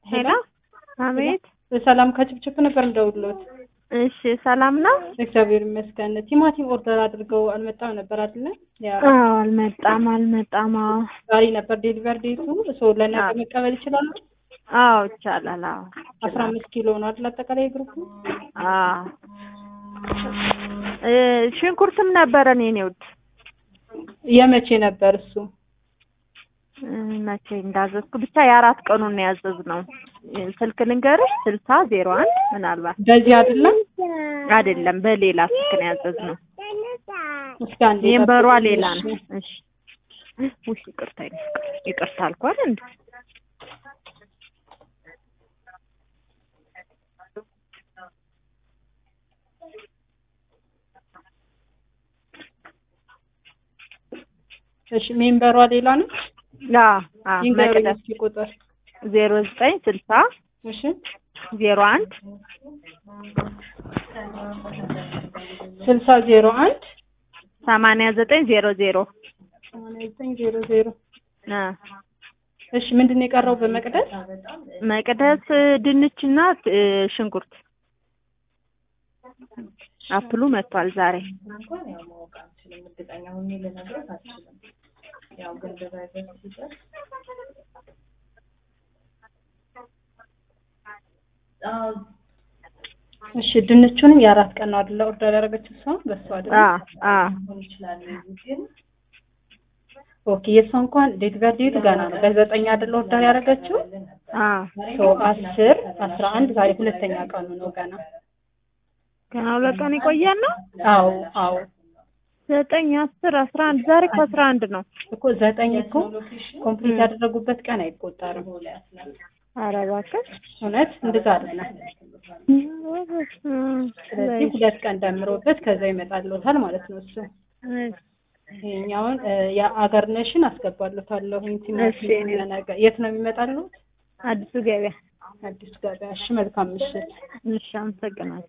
ሄሎ አቤት ሰላም ከጭብጭብ ነበር እንደውሎት እሺ ሰላም ነው እግዚአብሔር ይመስገን ቲማቲም ኦርደር አድርገው አልመጣም ነበር አይደል ያ አልመጣም ዛሬ ነበር ዴሊቨር ዴቱ ሶ ለነገ መቀበል ይችላል ይቻላል 15 ኪሎ ነው አይደል አጠቃላይ ግሩፕ ሽንኩርትም ነበረን የኔውት የመቼ ነበር እሱ መቼ እንዳዘዝኩ ብቻ የ4 ቀኑን ነው ያዘዝነው ስልክ ልንገርሽ 6001 ምናልባት በዚህ አይደለም በሌላ ስልክ ነው ያዘዝነው እስኪ አንዴ የበሯ ሌላ ነው እሺ ውሽ ይቅርታ አልኳል እንዴ እሺ ሜምበሯ ሌላ ነው መቅደስ ቁጥር 0960 እሺ 01 6001 8900 እሺ ምንድነው የቀረው መቅደስ ድንችና ሽንኩርት አፕሉ መጥቷል ዛሬ እንኳን ያው ማወቅ አንችልም እርግጠኛ ሆኜ ልነግርህ አልችልም ያው ግን ድራይቨር ሲሰጥ እሺ ድንቹንም የ4 ቀን ነው አይደል ኦርደር ያደረገችው ሰው በሷ አይደል ይችላል ግን ኦኬ የሷ እንኳን ዴሊቨር ዴት ገና ነው በ9 አይደል ኦርደር ያደረገችው ሶ 10 11 ዛሬ ሁለተኛ ቀኑ ነው ገና 2 ቀን ይቆያል ነው አዎ 9 10 11 ዛሬ 11 ነው እኮ 9 እኮ ኮምፕሊት ያደረጉበት ቀን አይቆጠርም ኧረ እባክህ እውነት እንደዛ አይደለም ስለዚህ 2 ቀን ደምሮበት ከዛ ይመጣልዎታል ማለት ነው እሱ ይሄኛውን የአገርነሽን አስገባለታለሁ ቲማቲም ለነገ የት ነው የሚመጣልዎት አዲሱ ገበያ እሺ መልካም ምሽት እሺ አመሰግናለሁ